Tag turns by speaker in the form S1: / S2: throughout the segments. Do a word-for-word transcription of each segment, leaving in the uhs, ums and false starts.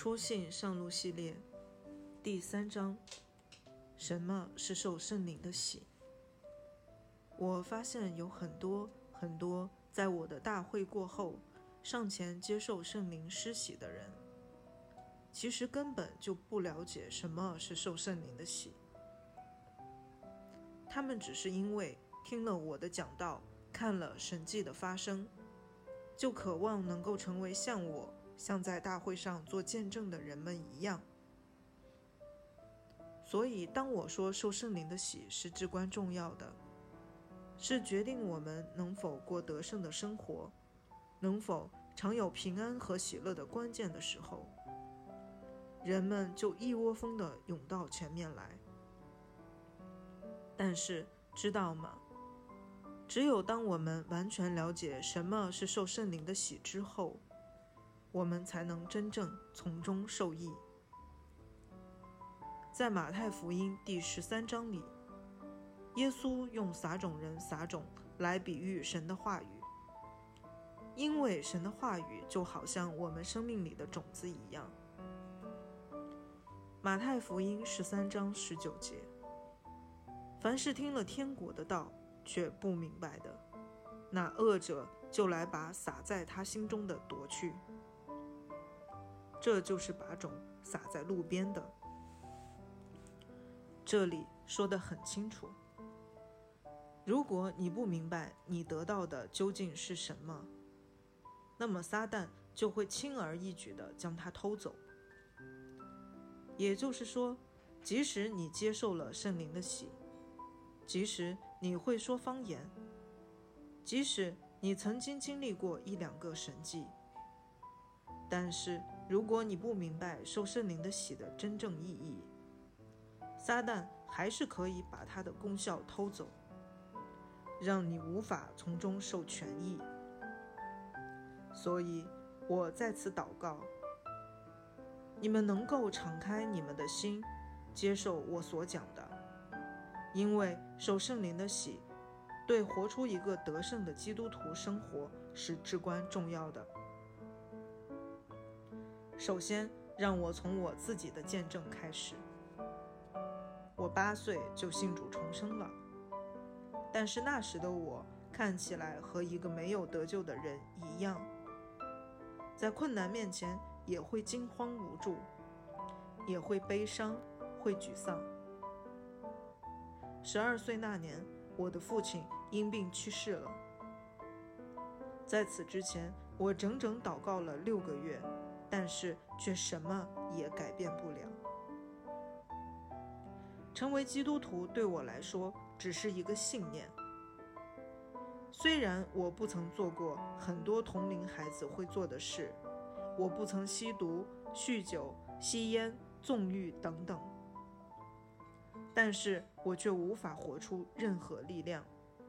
S1: 初信上路系列第三章，什么是受圣灵的洗？我发现有很多很多在我的大会过后上前接受圣灵施洗的人，其实根本就不了解什么是受圣灵的洗。他们只是因为听了我的讲道，看了神迹的发生，就渴望能够成为像我像在大会上做见证的人们一样。所以当我说受圣灵的洗是至关重要的，是决定我们能否过得胜的生活，能否常有平安和喜乐的关键的时候，人们就一窝蜂地涌到前面来。但是知道吗？只有当我们完全了解什么是受圣灵的洗之后，我们才能真正从中受益。在马太福音第十三章里，耶稣用撒种人撒种来比喻神的话语，因为神的话语就好像我们生命里的种子一样。马太福音十三章十九节，凡是听了天国的道却不明白的，那恶者就来把撒在他心中的夺去。这就是把种撒在路边的。这里说得很清楚，如果你不明白你得到的究竟是什么，那么撒旦就会轻而易举地将它偷走。也就是说，即使你接受了圣灵的洗，即使你会说方言，即使你曾经经历过一两个神迹，但是如果你不明白受圣灵的洗的真正意义，撒旦还是可以把它的功效偷走，让你无法从中受权益。所以我在此祷告，你们能够敞开你们的心，接受我所讲的，因为受圣灵的洗对活出一个得胜的基督徒生活是至关重要的。首先，让我从我自己的见证开始。我八岁就信主重生了，但是那时的我看起来和一个没有得救的人一样，在困难面前也会惊慌无助，也会悲伤，会沮丧。十二岁那年，我的父亲因病去世了。在此之前，我整整祷告了六个月，但是却什么也改变不了。成为基督徒对我来说只是一个信念。虽然我不曾做过很多同龄孩子会做的事，我不曾吸毒、酗酒、吸烟、纵欲等等，但是我却无法活出任何力量。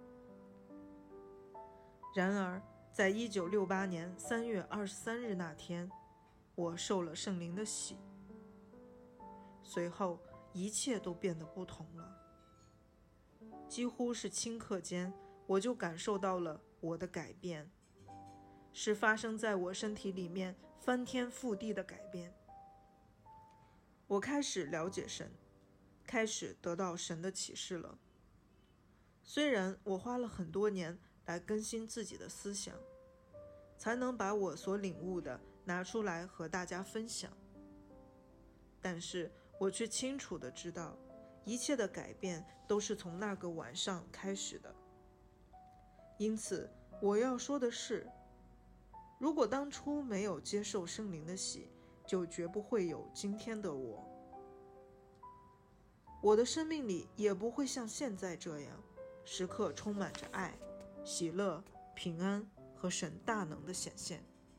S1: 然而，在一九六八年三月二十三日那天，我受了圣灵的洗，随后一切都变得不同了。几乎是顷刻间，我就感受到了我的改变，是发生在我身体里面翻天覆地的改变。我开始了解神，开始得到神的启示了。虽然我花了很多年来更新自己的思想，才能把我所领悟的拿出来和大家分享，但是我却清楚地知道，一切的改变都是从那个晚上开始的。因此，我要说的是，如果当初没有接受圣灵的洗，就绝不会有今天的我。我的生命里也不会像现在这样，时刻充满着爱、喜乐、平安和神大能的显现。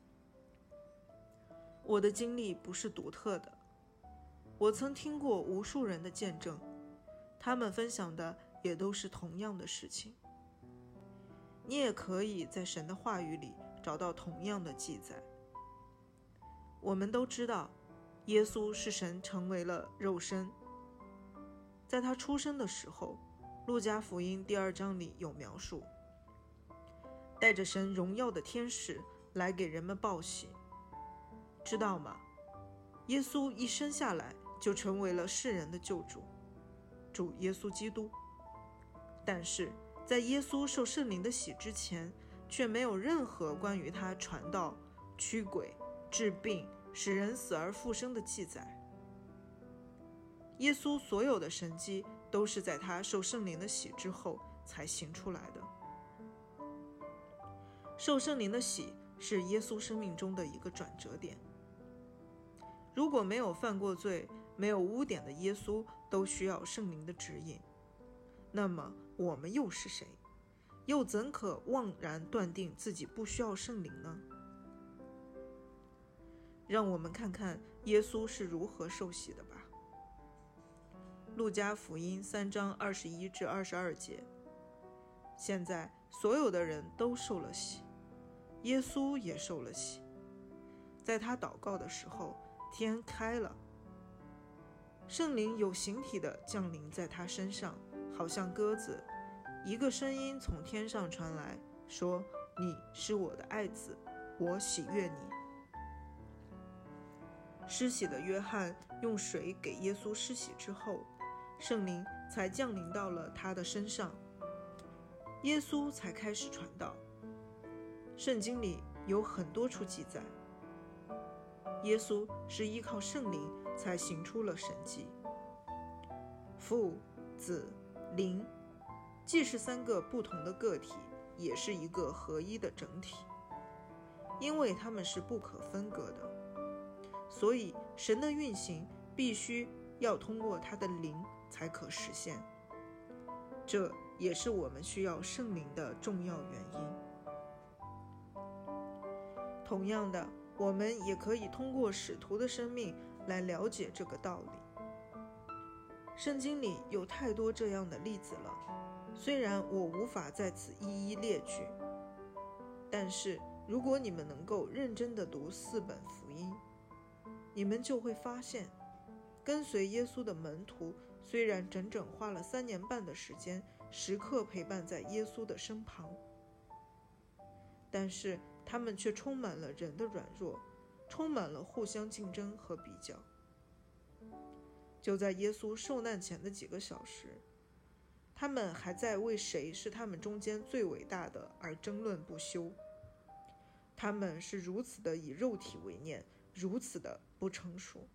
S1: 我的经历不是独特的，我曾听过无数人的见证，他们分享的也都是同样的事情。你也可以在神的话语里找到同样的记载。我们都知道，耶稣是神成为了肉身。在他出生的时候，路加福音第二章里有描述，带着神荣耀的天使来给人们报喜。知道吗？ 耶稣一生下来就成为了世人的救主，主耶稣基督。但是在耶稣受圣灵的洗之前，却没有任何关于他传道、驱鬼、治病、使人死而复生的记载。耶稣所有的神迹都是在他受圣灵的洗之后才行出来的。受圣灵的洗是耶稣生命中的一个转折点。如果没有犯过罪、没有污点的耶稣都需要圣灵的指引，那么我们又是谁？又怎可妄然断定自己不需要圣灵呢？让我们看看耶稣是如何受洗的吧。路加福音三章二十一至二十二节，现在所有的人都受了洗，耶稣也受了洗。在他祷告的时候，天开了，圣灵有形体的降临在他身上，好像鸽子。一个声音从天上传来，说：你是我的爱子，我喜悦你。施洗的约翰用水给耶稣施洗之后，圣灵才降临到了他的身上，耶稣才开始传道。圣经里有很多处记载，耶稣是依靠圣灵才行出了神迹。父、子、灵既是三个不同的个体，也是一个合一的整体，因为它们是不可分割的，所以神的运行必须要通过他的灵才可实现。这也是我们需要圣灵的重要原因。同样的，我们也可以通过使徒的生命来了解这个道理。圣经里有太多这样的例子了，虽然我无法在此一一列举，但是如果你们能够认真地读四本福音，你们就会发现，跟随耶稣的门徒虽然整整花了三年半的时间，时刻陪伴在耶稣的身旁，但是他们却充满了人的软弱，充满了互相竞争和比较。就在耶稣受难前的几个小时，他们还在为谁是他们中间最伟大的而争论不休。他们是如此的以肉体为念，如此的不成熟。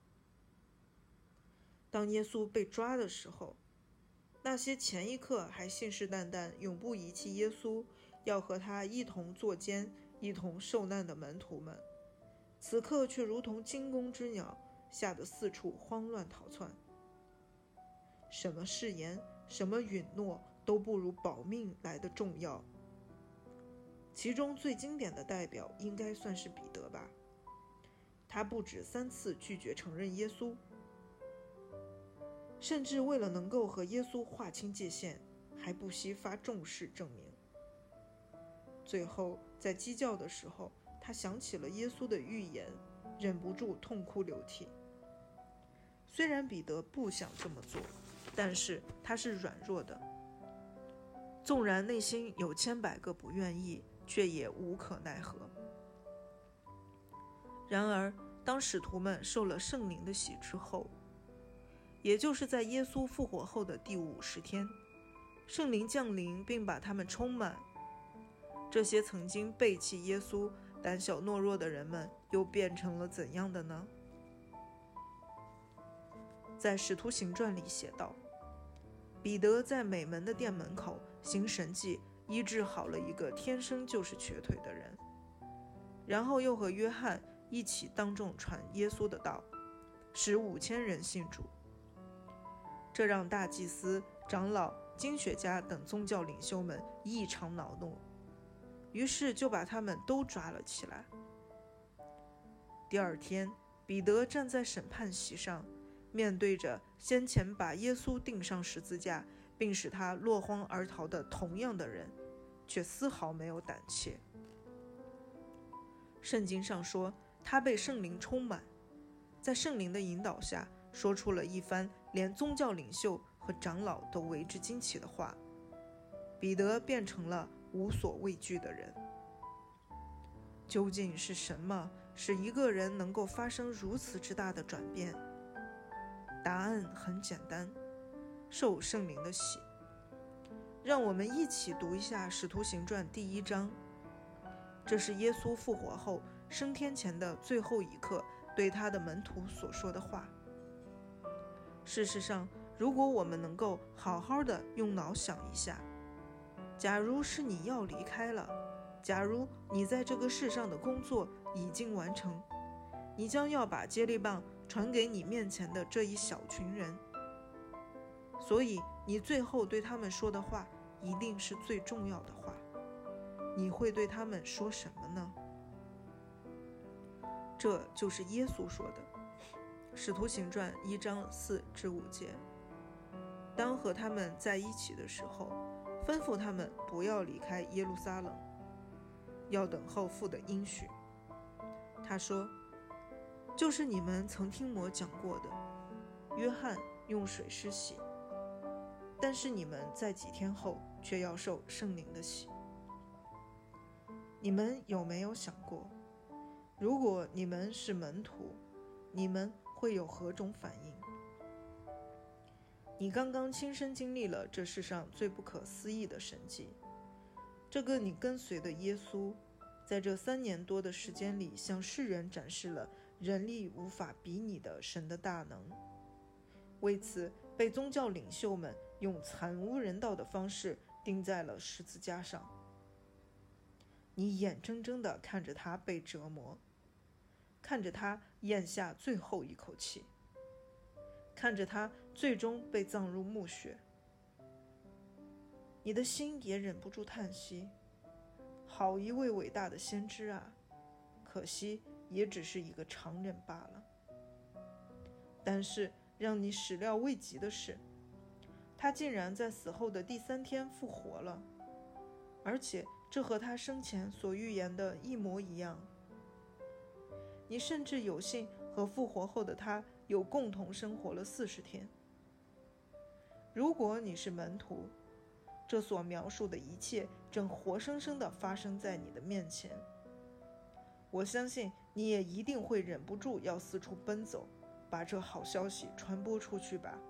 S1: 当耶稣被抓的时候，那些前一刻还信誓旦旦永不遗弃耶稣，要和他一同坐监、一同受难的门徒们，此刻却如同惊弓之鸟，吓得四处慌乱逃窜。什么誓言，什么允诺，都不如保命来的重要。其中最经典的代表应该算是彼得吧，他不止三次拒绝承认耶稣，甚至为了能够和耶稣划清界限，还不惜发重誓证明。最后在鸡叫的时候，他想起了耶稣的预言，忍不住痛哭流涕。虽然彼得不想这么做，但是他是软弱的，纵然内心有千百个不愿意，却也无可奈何。然而当使徒们受了圣灵的洗之后，也就是在耶稣复活后的第五十天，圣灵降临并把他们充满。这些曾经背弃耶稣、胆小懦弱的人们又变成了怎样的呢？在使徒行传里写道，彼得在美门的店门口行神迹，医治好了一个天生就是瘸腿的人，然后又和约翰一起当众传耶稣的道，使五千人信主。这让大祭司、长老、经学家等宗教领袖们异常恼怒，于是就把他们都抓了起来。第二天，彼得站在审判席上，面对着先前把耶稣钉上十字架并使他落荒而逃的同样的人，却丝毫没有胆怯。圣经上说，他被圣灵充满，在圣灵的引导下，说出了一番连宗教领袖和长老都为之惊奇的话。彼得变成了无所畏惧的人。究竟是什么使一个人能够发生如此之大的转变？答案很简单，受圣灵的洗。让我们一起读一下《使徒行传》第一章，这是耶稣复活后升天前的最后一刻对他的门徒所说的话。事实上，如果我们能够好好的用脑想一下，假如是你要离开了，假如你在这个世上的工作已经完成，你将要把接力棒传给你面前的这一小群人，所以你最后对他们说的话一定是最重要的话。你会对他们说什么呢？这就是耶稣说的，《使徒行传》一章四至五节。当和他们在一起的时候，吩咐他们不要离开耶路撒冷，要等候父的应许。他说，就是你们曾听我讲过的，约翰用水施洗，但是你们在几天后却要受圣灵的洗。你们有没有想过，如果你们是门徒，你们会有何种反应？你刚刚亲身经历了这世上最不可思议的神迹，这个你跟随的耶稣，在这三年多的时间里，向世人展示了人力无法比拟的神的大能，为此被宗教领袖们用惨无人道的方式钉在了十字架上。你眼睁睁地看着他被折磨，看着他咽下最后一口气，看着他最终被葬入墓穴，你的心也忍不住叹息，好一位伟大的先知啊，可惜也只是一个常人罢了。但是让你始料未及的是，他竟然在死后的第三天复活了，而且这和他生前所预言的一模一样。你甚至有幸和复活后的他有共同生活了四十天。如果你是门徒，这所描述的一切正活生生地发生在你的面前，我相信你也一定会忍不住要四处奔走，把这好消息传播出去吧。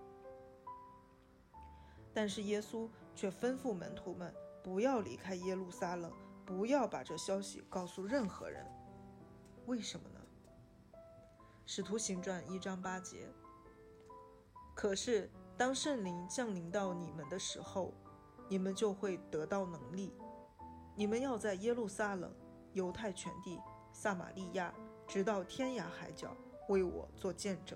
S1: 但是耶稣却吩咐门徒们不要离开耶路撒冷，不要把这消息告诉任何人。为什么呢？使徒行传一章八节。可是当圣灵降临到你们的时候，你们就会得到能力，你们要在耶路撒冷、犹太全地、撒玛利亚，直到天涯海角，为我做见证。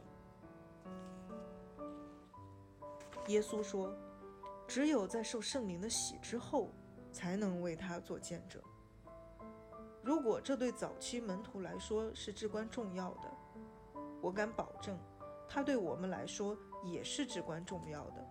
S1: 耶稣说，只有在受圣灵的洗之后，才能为他做见证。如果这对早期门徒来说是至关重要的，我敢保证，它对我们来说也是至关重要的。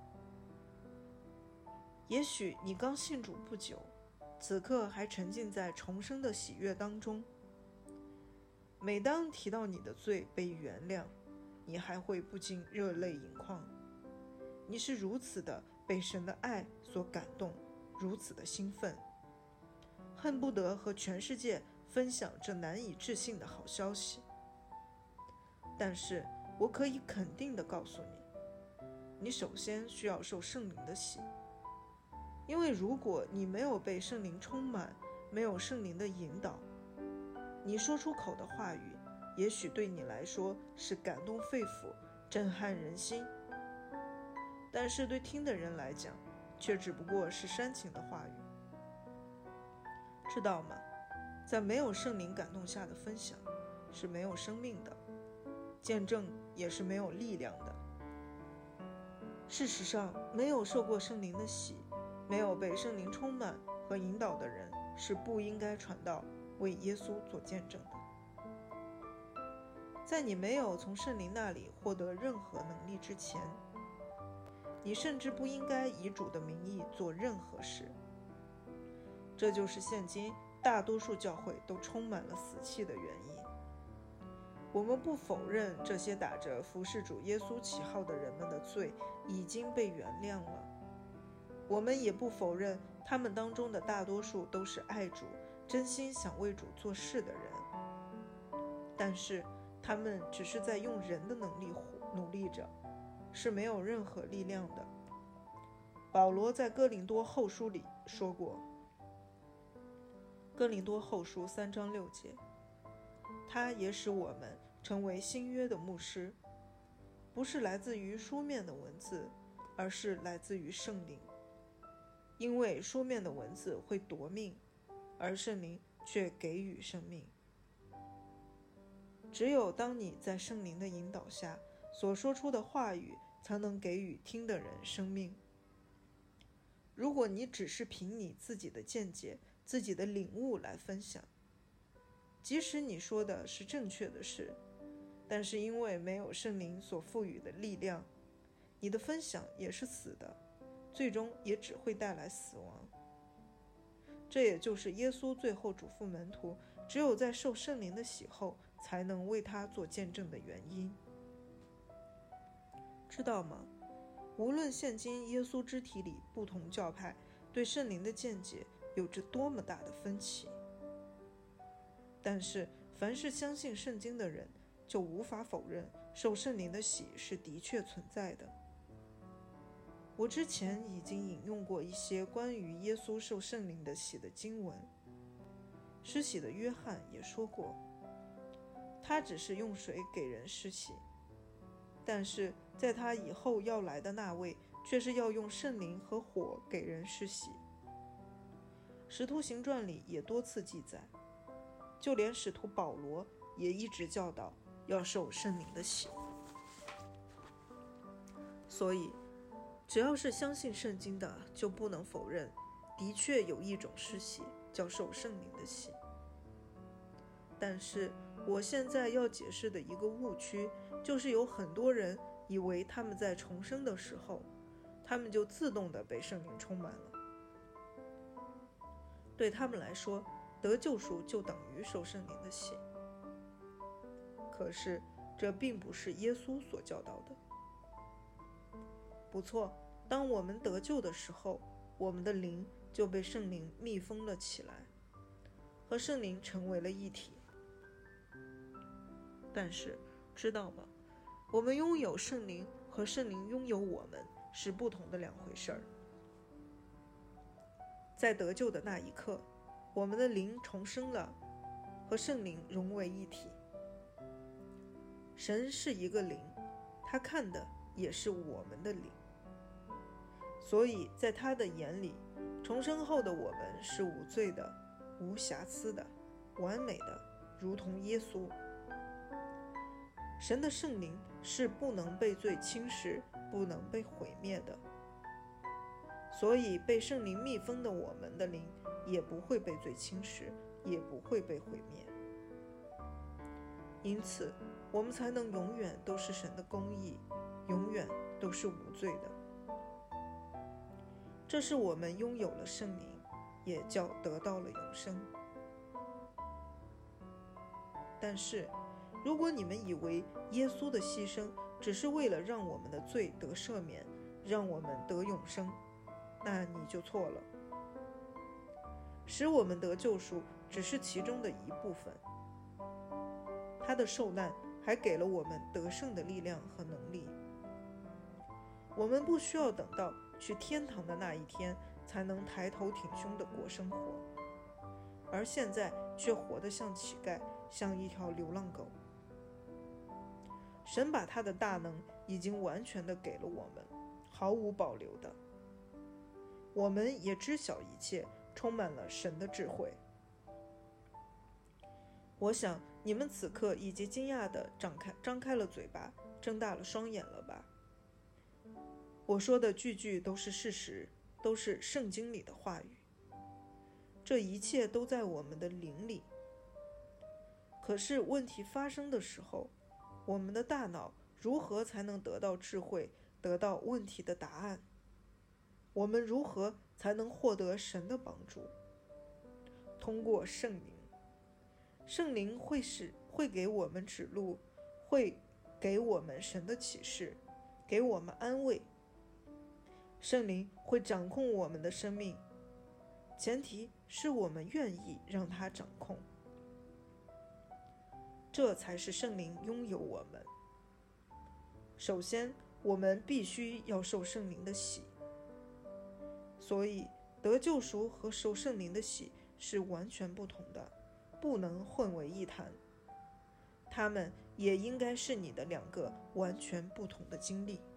S1: 也许你刚信主不久，此刻还沉浸在重生的喜悦当中。每当提到你的罪被原谅，你还会不禁热泪盈眶。你是如此的被神的爱所感动，如此的兴奋，恨不得和全世界分享这难以置信的好消息。但是我可以肯定地告诉你，你首先需要受圣灵的洗，因为如果你没有被圣灵充满，没有圣灵的引导，你说出口的话语也许对你来说是感动肺腑、震撼人心，但是对听的人来讲却只不过是煽情的话语。知道吗？在没有圣灵感动下的分享是没有生命的，见证也是没有力量的。事实上，没有受过圣灵的洗，没有被圣灵充满和引导的人是不应该传道为耶稣做见证的。在你没有从圣灵那里获得任何能力之前，你甚至不应该以主的名义做任何事。这就是现今大多数教会都充满了死气的原因。我们不否认这些打着服侍主耶稣旗号的人们的罪已经被原谅了，我们也不否认他们当中的大多数都是爱主、真心想为主做事的人。 但是他们只是在用人的能力努力着，是没有任何力量的。保罗在哥林多后书里说过，哥林多后书三章六节，他也使我们成为新约的牧师，不是来自于书面的文字，而是来自于圣灵。因为书面的文字会夺命，而圣灵却给予生命。只有当你在圣灵的引导下所说出的话语，才能给予听的人生命。如果你只是凭你自己的见解、自己的领悟来分享，即使你说的是正确的事，但是因为没有圣灵所赋予的力量，你的分享也是死的，最终也只会带来死亡。这也就是耶稣最后嘱咐门徒，只有在受圣灵的洗后，才能为他做见证的原因。知道吗？无论现今耶稣肢体里不同教派对圣灵的见解有着多么大的分歧，但是凡是相信圣经的人，就无法否认受圣灵的洗是的确存在的。我之前已经引用过一些关于耶稣受圣灵的洗的经文，施洗的约翰也说过，他只是用水给人施洗，但是在他以后要来的那位却是要用圣灵和火给人施洗。使徒行传里也多次记载，就连使徒保罗也一直教导要受圣灵的洗。所以只要是相信圣经的，就不能否认的确有一种施洗叫受圣灵的洗。但是我现在要解释的一个误区，就是有很多人以为他们在重生的时候，他们就自动的被圣灵充满了。对他们来说，得救赎就等于受圣灵的洗。可是这并不是耶稣所教导的。不错，当我们得救的时候，我们的灵就被圣灵密封了起来，和圣灵成为了一体。但是知道吗？我们拥有圣灵和圣灵拥有我们是不同的两回事儿。在得救的那一刻，我们的灵重生了，和圣灵融为一体。神是一个灵，他看的也是我们的灵，所以在他的眼里，重生后的我们是无罪的、无瑕疵的、完美的，如同耶稣。神的圣灵是不能被罪侵蚀、不能被毁灭的，所以被圣灵密封的我们的灵也不会被罪侵蚀，也不会被毁灭。因此我们才能永远都是神的公义，永远都是无罪的。这是我们拥有了圣灵，也叫得到了永生。但是如果你们以为耶稣的牺牲只是为了让我们的罪得赦免，让我们得永生，那你就错了。使我们得救赎只是其中的一部分，他的受难还给了我们得胜的力量和能力。我们不需要等到去天堂的那一天才能抬头挺胸地过生活，而现在却活得像乞丐，像一条流浪狗。神把他的大能已经完全地给了我们，毫无保留的。我们也知晓一切，充满了神的智慧。我想你们此刻已经惊讶地张开张开了嘴巴，睁大了双眼了吧？我说的句句都是事实，都是圣经里的话语。这一切都在我们的灵里。可是问题发生的时候，我们的大脑如何才能得到智慧，得到问题的答案？我们如何才能获得神的帮助？通过圣灵。圣灵会使会给我们指路，会给我们神的启示，给我们安慰。圣灵会掌控我们的生命，前提是我们愿意让他掌控。 这才是圣灵拥有我们。首先，我们必须要受圣灵的洗，所以得救赎和受圣灵的洗是完全不同的，不能混为一谈。它们也应该是你的两个完全不同的经历。